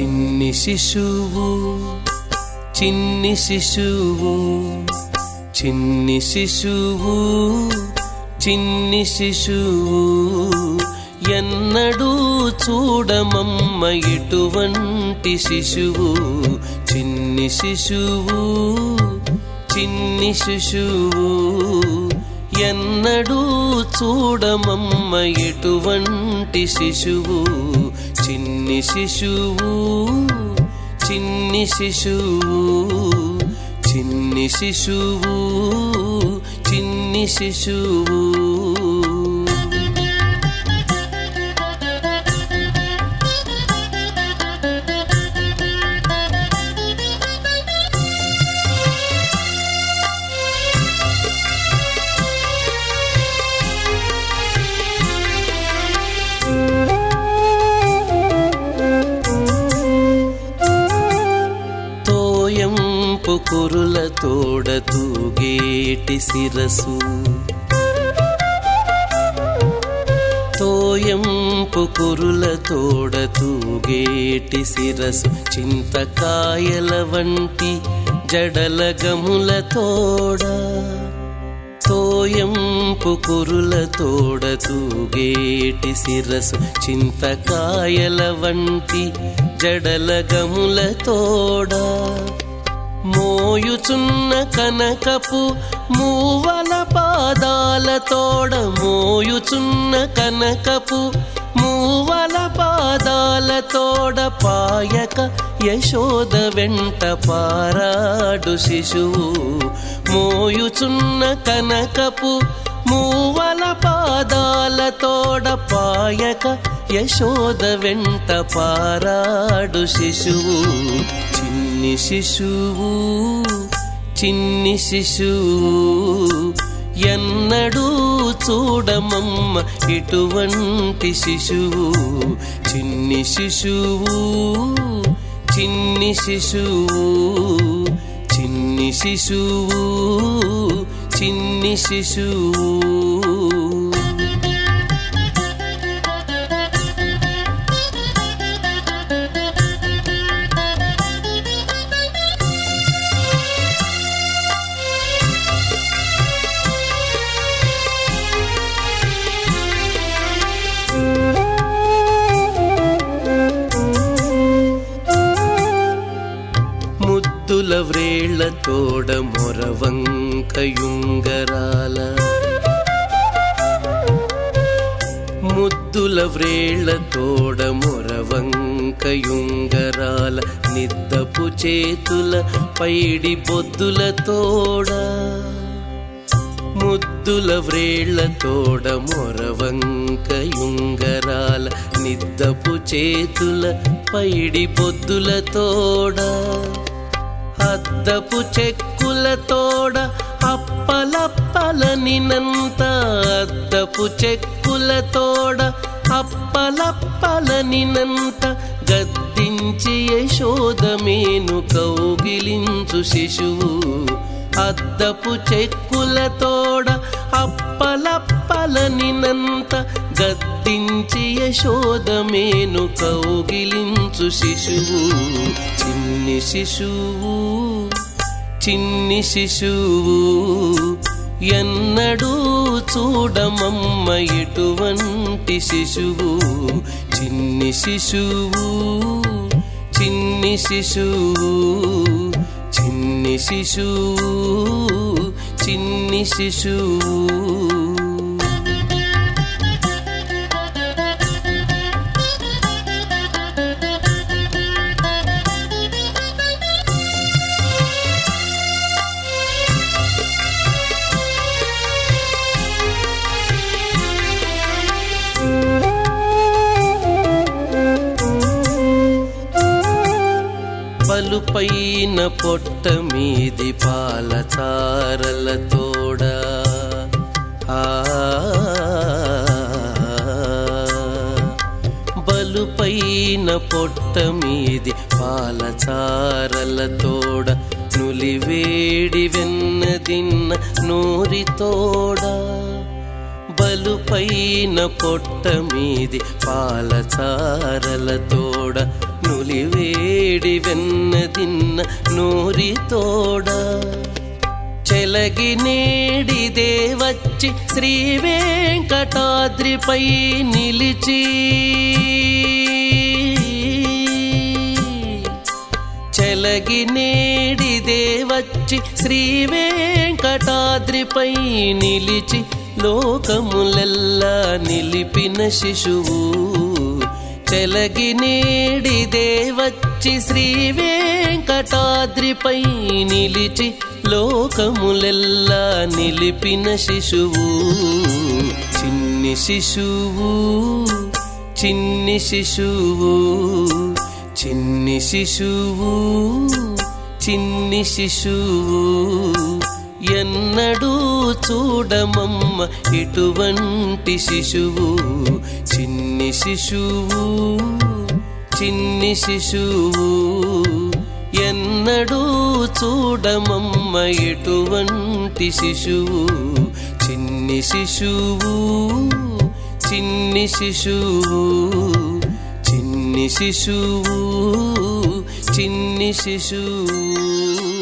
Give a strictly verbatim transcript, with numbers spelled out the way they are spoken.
చిన్ని శిశువు చిన్ని శిశువు చిన్ని శిశువు చిన్ని శిశువు ఎన్నడూ చూడమమ్మ ఇటువంటి శిశువు చిన్ని శిశువు చిన్ని శిశువు ఎన్నడూ చూడమమ్మ ఇటువంటి శిశువు చిన్ని శిశువు చిన్ని శిశువు చిన్ని శిశువు చిన్ని శిశువు కురుల తోడ తూగేటి శిరసు తోయంపు కురుల తోడ తూగేటి శిరసు చింతకాయల వంటి జడల గముల తోడ తోయంపు కురుల తోడ తూగేటి శిరసు చింతకాయల వంటి జడల గముల తోడ మోయుచున్న కనకపు మూవల పాదాల తోడ మోయుచున్న కనకపు మూవల పాదాల తోడ పాయక యశోద వెంట పారాడు శిశువు మోయుచున్న కనకపు మూవల పాదాల తోడ పాయక యశోద వెంట పారాడు శిశువు చిన్ని శిశువు చిన్ని శిశువు ఎన్నడూ చూడమమ్మ ఇటువంటి శిశువు చిన్ని శిశువు చిన్ని శిశువు చిన్ని శిశువు చిన్ని శిశువు ముద్దుల వ్రేళ్ల తోడ మొరవంకయుంగరాల ముద్దుల వ్రేళ్ల తోడ మొరవంకయుంగరాల నిద్దపు చేతుల పైడి బొద్దుల తోడ ముద్దుల వ్రేళ్ల తోడ మొరవంకయుంగరాల నిద్దపు చేతుల పైడి బొద్దుల తోడ అద్దపు చెక్కుల తోడ అప్పలప్పలనినంత అద్దపు చెక్కుల తోడ అప్పలప్పలనినంత గద్దించి యశోదమేను కౌగిలించు శిశువు అద్దపు చెక్కుల తోడ అప్పలప్పలనినంత గద్దించి యశోదమేను కౌగిలించు శిశువు చిన్ని శిశువు చిన్ని శిశువు ఎన్నడూ చూడమమ్మ ఇటువంటి శిశువు చిన్ని శిశువు చిన్ని శిశువు చిన్ని శిశువు చిన్ని శిశువు పైన పొట్ట మీది పాల చారల తోడ బలు పైన పొట్ట మీది పాల చారల తోడ నులివేడి వెన్నదిన్న నోరి తోడ బలు పైన పొట్ట మీది పాల చారల తోడ నులివే వేడి వెన్నదిన్న నూరితోడ చెలగి నేడిదే వచ్చి శ్రీ వెంకటాద్రిపై నిలిచి చెలగి నేడిదే వచ్చి శ్రీ వెంకటాద్రిపై నిలిచి లోకములెల్లా నిలిపిన శిశువు చెలగి నేడిదే వచ్చి శ్రీ వెంకటాద్రిపై నిలిచి లోకములెల్లా నిలిపిన శిశువు చిన్ని శిశువు చిన్ని శిశువు చిన్ని శిశువు చిన్ని శిశువు ఎన్నడూ చూడమమ్మ ఇటువంటి శిశువు చిన్ని శిశువు చిన్ని శిశువు ఎన్నడూ చూడమమ్మ ఇటువంటి శిశువు చిన్ని శిశువు చిన్ని శిశువు చిన్ని శిశువు చిన్ని శిశువు